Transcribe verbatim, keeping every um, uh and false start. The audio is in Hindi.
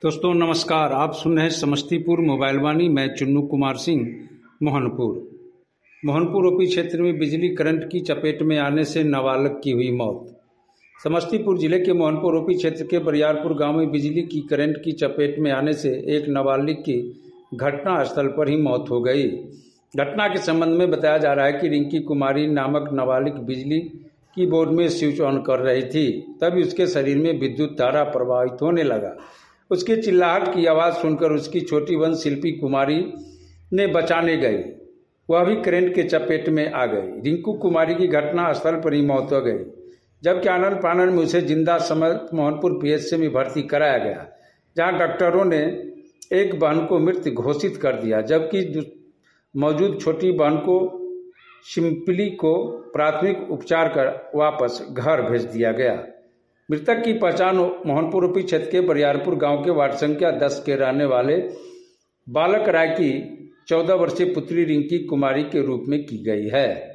दोस्तों नमस्कार। आप सुन रहे हैं समस्तीपुर मोबाइल वाणी। मैं चुन्नू कुमार सिंह, मोहनपुर मोहनपुर ओपी क्षेत्र में बिजली करंट की चपेट में आने से नाबालग की हुई मौत। समस्तीपुर जिले के मोहनपुर ओपी क्षेत्र के बरियारपुर गांव में बिजली की करंट की चपेट में आने से एक नाबालिग की घटनास्थल पर ही मौत हो गई। घटना के संबंध में बताया जा रहा है कि रिंकी कुमारी नामक नाबालिग बिजली की बोर्ड में स्विच ऑन कर रही थी, तभी उसके शरीर में विद्युत धारा प्रवाहित होने लगा। उसकी चिल्लाहट की आवाज़ सुनकर उसकी छोटी बहन शिल्पी कुमारी ने बचाने गई, वह भी करंट के चपेट में आ गई। रिंकू कुमारी की घटना स्थल पर ही मौत हो गई, जबकि आनंद फानंद में उसे जिंदा समेत मोहनपुर पीएचसी में भर्ती कराया गया, जहां डॉक्टरों ने एक बहन को मृत घोषित कर दिया, जबकि मौजूद छोटी बहन को शिल्पी को प्राथमिक उपचार कर वापस घर भेज दिया गया। मृतक की पहचान मोहनपुर ओपी क्षेत्र के बरियारपुर गांव के वार्ड संख्या दस के रहने वाले बालक राय की चौदह वर्षीय पुत्री रिंकी कुमारी के रूप में की गई है।